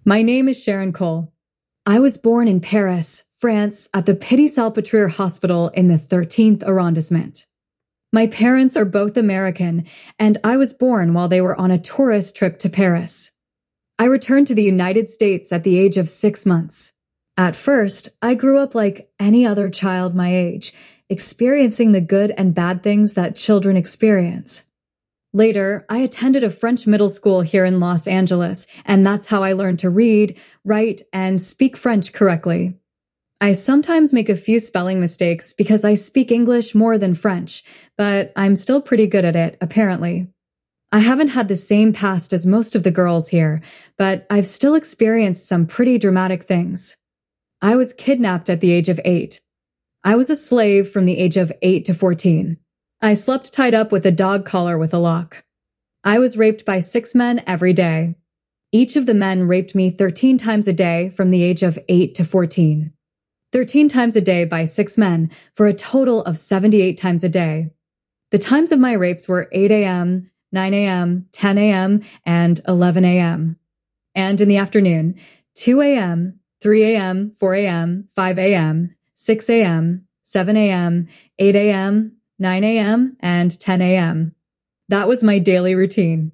My name is Sharon Cole. I was born in Paris, France, at the Pitié-Salpêtrière Hospital in the 13th arrondissement. My parents are both American, and I was born while they were on a tourist trip to Paris. I returned to the United States at the age of 6 months. At first, I grew up like any other child my age, experiencing the good and bad things that children experience. Later, I attended a French middle school here in Los Angeles, and that's how I learned to read, write, and speak French correctly. I sometimes make a few spelling mistakes because I speak English more than French, but I'm still pretty good at it, apparently. I haven't had the same past as most of the girls here, but I've still experienced some pretty dramatic things. I was kidnapped at the age of 8. I was a slave from the age of 8 to 14. I slept tied up with a dog collar with a lock. I was raped by 6 men every day. Each of the men raped me 13 times a day from the age of 8 to 14. 13 times a day by 6 men for a total of 78 times a day. The times of my rapes were 8 a.m., 9 a.m., 10 a.m., and 11 a.m. And in the afternoon, 2 a.m., 3 a.m., 4 a.m., 5 a.m., 6 a.m., 7 a.m., 8 a.m., 9 a.m., and 10 a.m. That was my daily routine.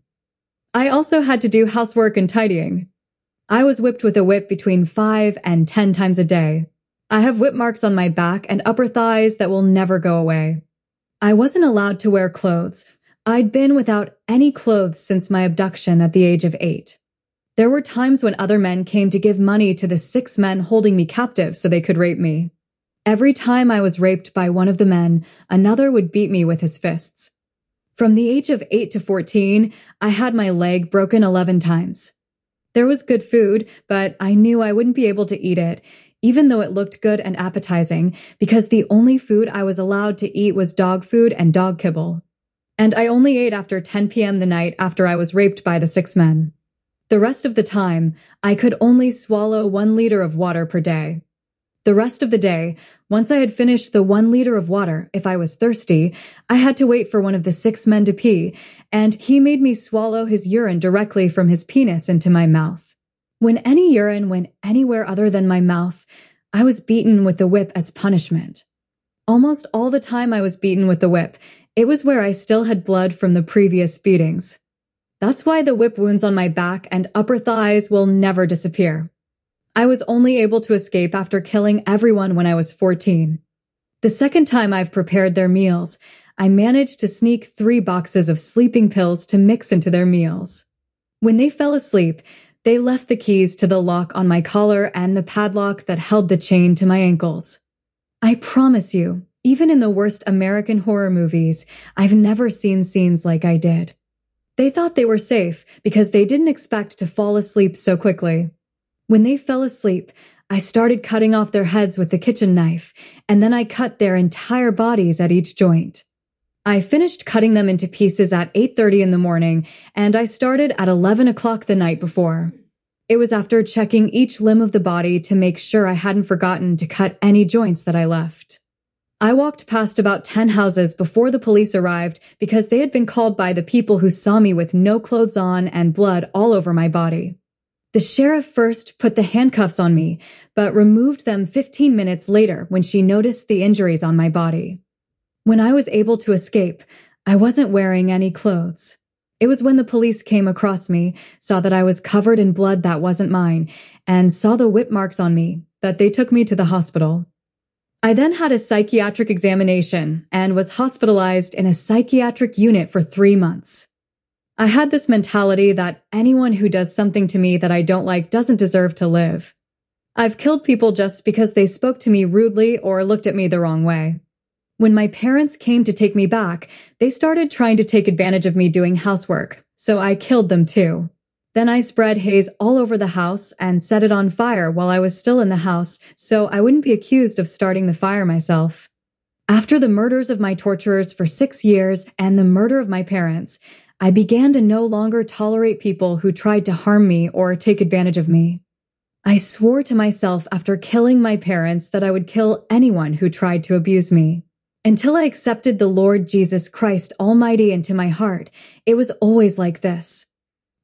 I also had to do housework and tidying. I was whipped with a whip between 5 and 10 times a day. I have whip marks on my back and upper thighs that will never go away. I wasn't allowed to wear clothes. I'd been without any clothes since my abduction at the age of 8. There were times when other men came to give money to the 6 men holding me captive so they could rape me. Every time I was raped by one of the men, another would beat me with his fists. From the age of 8 to 14, I had my leg broken 11 times. There was good food, but I knew I wouldn't be able to eat it, even though it looked good and appetizing, because the only food I was allowed to eat was dog food and dog kibble. And I only ate after 10 p.m. the night after I was raped by the 6 men. The rest of the time, I could only swallow 1 liter of water per day. The rest of the day, once I had finished the 1 liter of water, if I was thirsty, I had to wait for one of the 6 men to pee, and he made me swallow his urine directly from his penis into my mouth. When any urine went anywhere other than my mouth, I was beaten with the whip as punishment. Almost all the time I was beaten with the whip, it was where I still had blood from the previous beatings. That's why the whip wounds on my back and upper thighs will never disappear. I was only able to escape after killing everyone when I was 14. The second time I've prepared their meals, I managed to sneak 3 boxes of sleeping pills to mix into their meals. When they fell asleep, they left the keys to the lock on my collar and the padlock that held the chain to my ankles. I promise you, even in the worst American horror movies, I've never seen scenes like I did. They thought they were safe because they didn't expect to fall asleep so quickly. When they fell asleep, I started cutting off their heads with the kitchen knife, and then I cut their entire bodies at each joint. I finished cutting them into pieces at 8:30 in the morning, and I started at 11 o'clock the night before. It was after checking each limb of the body to make sure I hadn't forgotten to cut any joints that I left. I walked past about 10 houses before the police arrived because they had been called by the people who saw me with no clothes on and blood all over my body. The sheriff first put the handcuffs on me, but removed them 15 minutes later when she noticed the injuries on my body. When I was able to escape, I wasn't wearing any clothes. It was when the police came across me, saw that I was covered in blood that wasn't mine, and saw the whip marks on me, that they took me to the hospital. I then had a psychiatric examination and was hospitalized in a psychiatric unit for 3 months. I had this mentality that anyone who does something to me that I don't like doesn't deserve to live. I've killed people just because they spoke to me rudely or looked at me the wrong way. When my parents came to take me back, they started trying to take advantage of me doing housework, so I killed them too. Then I spread haze all over the house and set it on fire while I was still in the house, so I wouldn't be accused of starting the fire myself. After the murders of my torturers for 6 years and the murder of my parents, I began to no longer tolerate people who tried to harm me or take advantage of me. I swore to myself after killing my parents that I would kill anyone who tried to abuse me. Until I accepted the Lord Jesus Christ Almighty into my heart, it was always like this.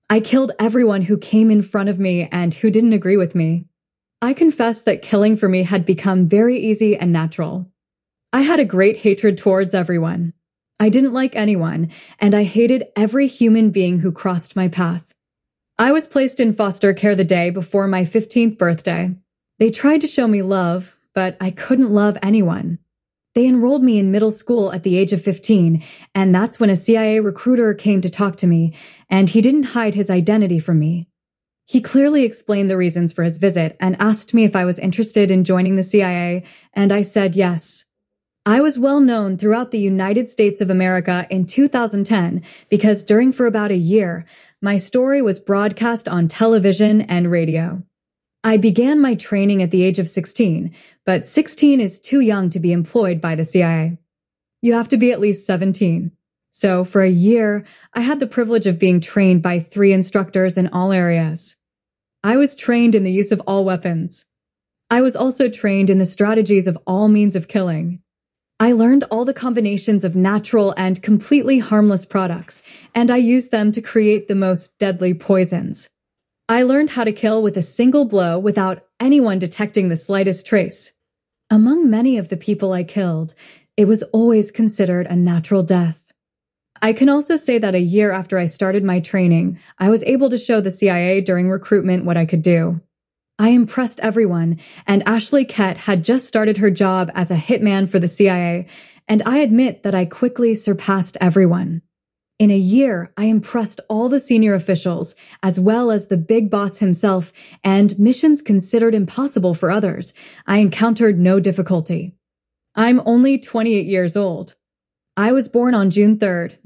I killed everyone who came in front of me and who didn't agree with me. I confess that killing for me had become very easy and natural. I had a great hatred towards everyone. I didn't like anyone, and I hated every human being who crossed my path. I was placed in foster care the day before my 15th birthday. They tried to show me love, but I couldn't love anyone. They enrolled me in middle school at the age of 15, and that's when a CIA recruiter came to talk to me, and he didn't hide his identity from me. He clearly explained the reasons for his visit and asked me if I was interested in joining the CIA, and I said yes. I was well known throughout the United States of America in 2010 because for about a year, my story was broadcast on television and radio. I began my training at the age of 16, but 16 is too young to be employed by the CIA. You have to be at least 17. So for a year, I had the privilege of being trained by 3 instructors in all areas. I was trained in the use of all weapons. I was also trained in the strategies of all means of killing. I learned all the combinations of natural and completely harmless products, and I used them to create the most deadly poisons. I learned how to kill with a single blow without anyone detecting the slightest trace. Among many of the people I killed, it was always considered a natural death. I can also say that a year after I started my training, I was able to show the CIA during recruitment what I could do. I impressed everyone, and Ashley Kett had just started her job as a hitman for the CIA, and I admit that I quickly surpassed everyone. In a year, I impressed all the senior officials, as well as the big boss himself, and missions considered impossible for others. I encountered no difficulty. I'm only 28 years old. I was born on June 3rd,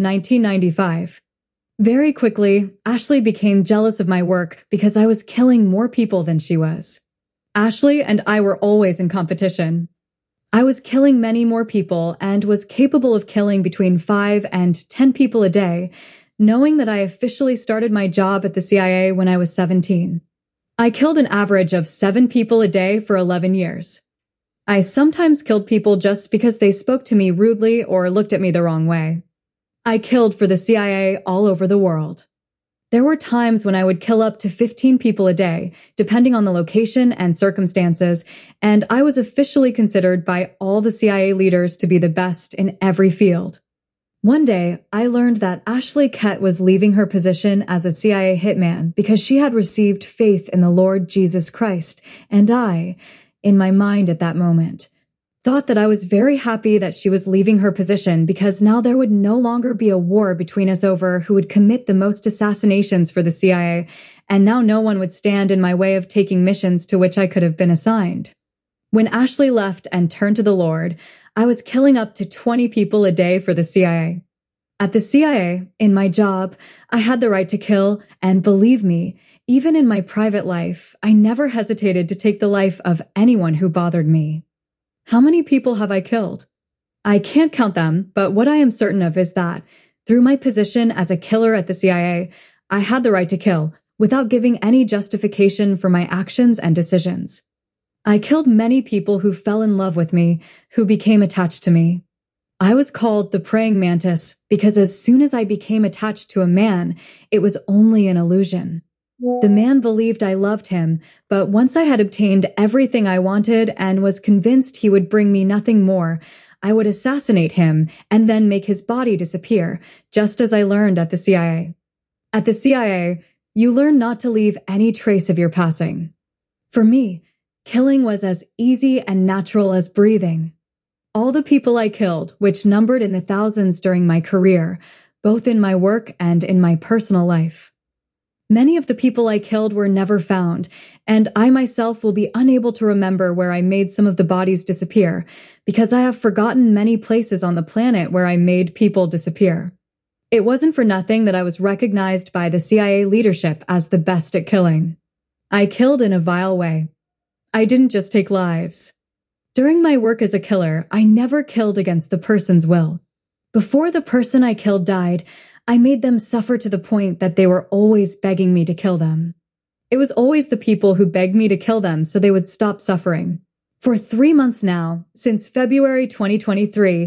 1995. Very quickly, Ashley became jealous of my work because I was killing more people than she was. Ashley and I were always in competition. I was killing many more people and was capable of killing between 5 and 10 people a day, knowing that I officially started my job at the CIA when I was 17. I killed an average of 7 people a day for 11 years. I sometimes killed people just because they spoke to me rudely or looked at me the wrong way. I killed for the CIA all over the world. There were times when I would kill up to 15 people a day, depending on the location and circumstances, and I was officially considered by all the CIA leaders to be the best in every field. One day, I learned that Ashley Kett was leaving her position as a CIA hitman because she had received faith in the Lord Jesus Christ, and I, in my mind at that moment, thought that I was very happy that she was leaving her position because now there would no longer be a war between us over who would commit the most assassinations for the CIA, and now no one would stand in my way of taking missions to which I could have been assigned. When Ashley left and turned to the Lord, I was killing up to 20 people a day for the CIA. At the CIA, in my job, I had the right to kill, and believe me, even in my private life, I never hesitated to take the life of anyone who bothered me. How many people have I killed? I can't count them, but what I am certain of is that, through my position as a killer at the CIA, I had the right to kill, without giving any justification for my actions and decisions. I killed many people who fell in love with me, who became attached to me. I was called the praying mantis because as soon as I became attached to a man, it was only an illusion. The man believed I loved him, but once I had obtained everything I wanted and was convinced he would bring me nothing more, I would assassinate him and then make his body disappear, just as I learned at the CIA. At the CIA, you learn not to leave any trace of your passing. For me, killing was as easy and natural as breathing. All the people I killed, which numbered in the thousands during my career, both in my work and in my personal life. Many of the people I killed were never found, and I myself will be unable to remember where I made some of the bodies disappear, because I have forgotten many places on the planet where I made people disappear. It wasn't for nothing that I was recognized by the CIA leadership as the best at killing. I killed in a vile way. I didn't just take lives. During my work as a killer, I never killed against the person's will. Before the person I killed died, I made them suffer to the point that they were always begging me to kill them. It was always the people who begged me to kill them so they would stop suffering. For 3 months now, since February 2023,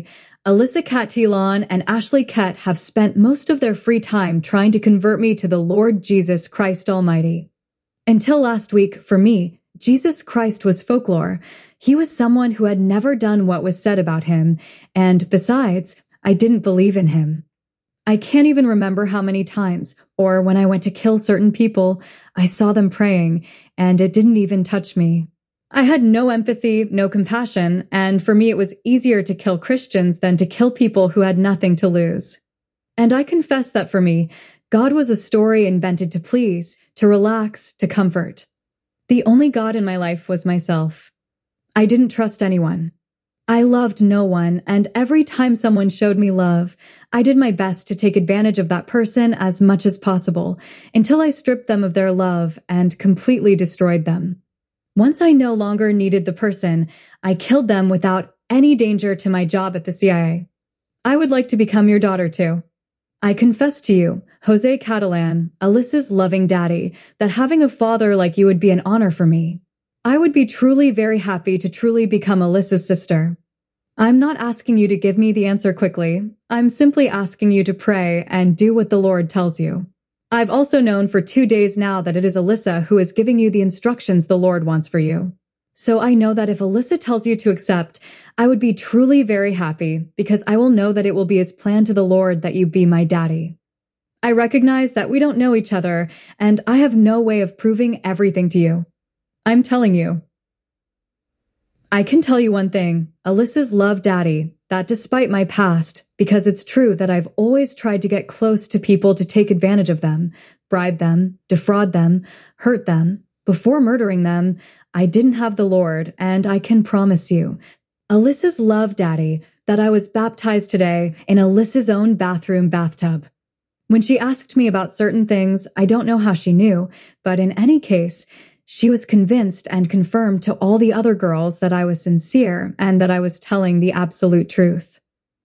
Alyssa Catilon and Ashley Kett have spent most of their free time trying to convert me to the Lord Jesus Christ Almighty. Until last week, for me, Jesus Christ was folklore. He was someone who had never done what was said about him, and besides, I didn't believe in him. I can't even remember how many times, or when I went to kill certain people, I saw them praying, and it didn't even touch me. I had no empathy, no compassion, and for me it was easier to kill Christians than to kill people who had nothing to lose. And I confess that for me, God was a story invented to please, to relax, to comfort. The only God in my life was myself. I didn't trust anyone. I loved no one, and every time someone showed me love, I did my best to take advantage of that person as much as possible, until I stripped them of their love and completely destroyed them. Once I no longer needed the person, I killed them without any danger to my job at the CIA. I would like to become your daughter too. I confess to you, Jose Catalan, Alyssa's loving daddy, that having a father like you would be an honor for me. I would be truly very happy to truly become Alyssa's sister. I'm not asking you to give me the answer quickly. I'm simply asking you to pray and do what the Lord tells you. I've also known for 2 days now that it is Alyssa who is giving you the instructions the Lord wants for you. So I know that if Alyssa tells you to accept, I would be truly very happy because I will know that it will be his plan to the Lord that you be my daddy. I recognize that we don't know each other, and I have no way of proving everything to you. I'm telling you. I can tell you one thing, Alyssa's love daddy, that despite my past, because it's true that I've always tried to get close to people to take advantage of them, bribe them, defraud them, hurt them, before murdering them, I didn't have the Lord, and I can promise you, Alyssa's love daddy, that I was baptized today in Alyssa's own bathroom bathtub. When she asked me about certain things, I don't know how she knew, but in any case, she was convinced and confirmed to all the other girls that I was sincere and that I was telling the absolute truth.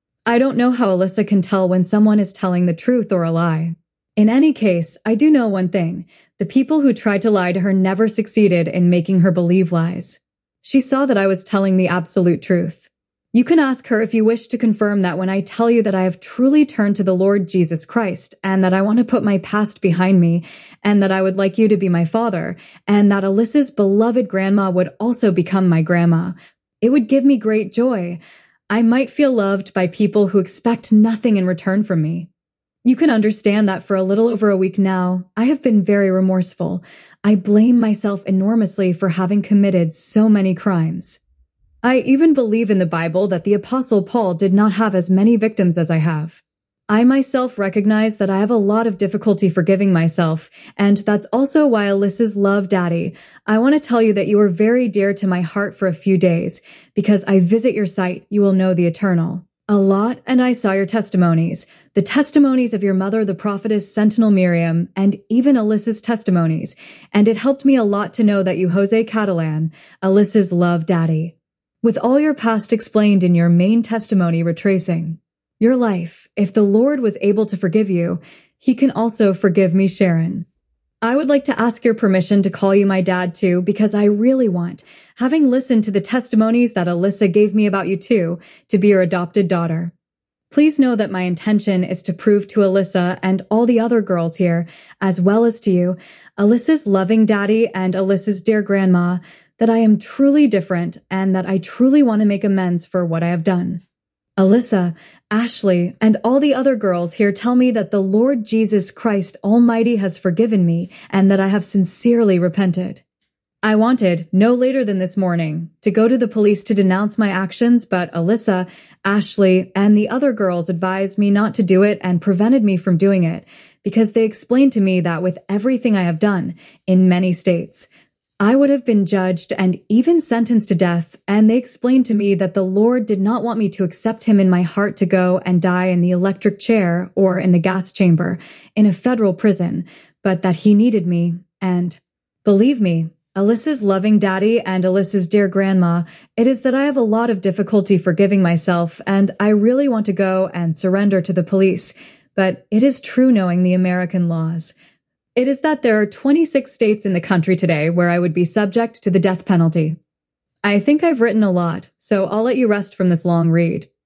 I don't know how Alyssa can tell when someone is telling the truth or a lie. In any case, I do know one thing. The people who tried to lie to her never succeeded in making her believe lies. She saw that I was telling the absolute truth. You can ask her if you wish to confirm that when I tell you that I have truly turned to the Lord Jesus Christ and that I want to put my past behind me and that I would like you to be my father and that Alyssa's beloved grandma would also become my grandma. It would give me great joy. I might feel loved by people who expect nothing in return from me. You can understand that for a little over a week now, I have been very remorseful. I blame myself enormously for having committed so many crimes. I even believe in the Bible that the Apostle Paul did not have as many victims as I have. I myself recognize that I have a lot of difficulty forgiving myself, and that's also why Alyssa's love daddy, I want to tell you that you are very dear to my heart for a few days, because I visit your site, you will know the eternal. A lot, and I saw your testimonies, the testimonies of your mother, the prophetess Sentinel Miriam, and even Alyssa's testimonies, and it helped me a lot to know that you Jose Catalan, Alyssa's love daddy. With all your past explained in your main testimony retracing your life, if the Lord was able to forgive you, he can also forgive me, Sharon. I would like to ask your permission to call you my dad too, because I really want, having listened to the testimonies that Alyssa gave me about you too, to be your adopted daughter. Please know that my intention is to prove to Alyssa and all the other girls here, as well as to you, Alyssa's loving daddy and Alyssa's dear grandma, that I am truly different and that I truly want to make amends for what I have done. Alyssa, Ashley, and all the other girls here tell me that the Lord Jesus Christ Almighty has forgiven me and that I have sincerely repented. I wanted, no later than this morning, to go to the police to denounce my actions, but Alyssa, Ashley, and the other girls advised me not to do it and prevented me from doing it because they explained to me that with everything I have done in many states, I would have been judged and even sentenced to death, and they explained to me that the Lord did not want me to accept him in my heart to go and die in the electric chair or in the gas chamber in a federal prison, but that he needed me, and believe me, Alyssa's loving daddy and Alyssa's dear grandma, it is that I have a lot of difficulty forgiving myself, and I really want to go and surrender to the police, but it is true knowing the American laws. It is that there are 26 states in the country today where I would be subject to the death penalty. I think I've written a lot, so I'll let you rest from this long read.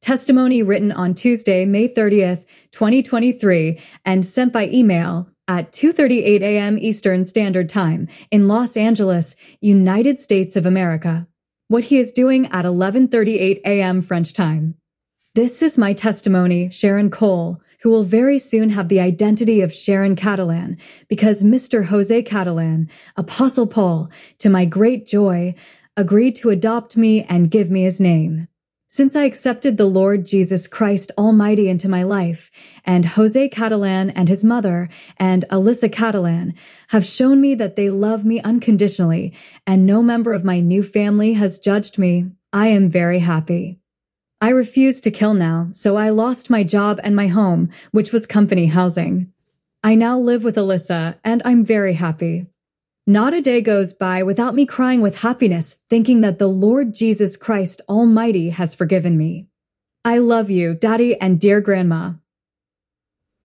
Testimony written on Tuesday, May 30th, 2023, and sent by email at 2:38 a.m. Eastern Standard Time in Los Angeles, United States of America. What he is doing at 11:38 a.m. French time. This is my testimony, Sharon Cole, who will very soon have the identity of Sharon Catalan, because Mr. Jose Catalan, Apostle Paul, to my great joy, agreed to adopt me and give me his name. Since I accepted the Lord Jesus Christ Almighty into my life, and Jose Catalan and his mother, and Alyssa Catalan, have shown me that they love me unconditionally, and no member of my new family has judged me, I am very happy. I refuse to kill now, so I lost my job and my home, which was company housing. I now live with Alyssa, and I'm very happy. Not a day goes by without me crying with happiness, thinking that the Lord Jesus Christ Almighty has forgiven me. I love you, Daddy and dear Grandma.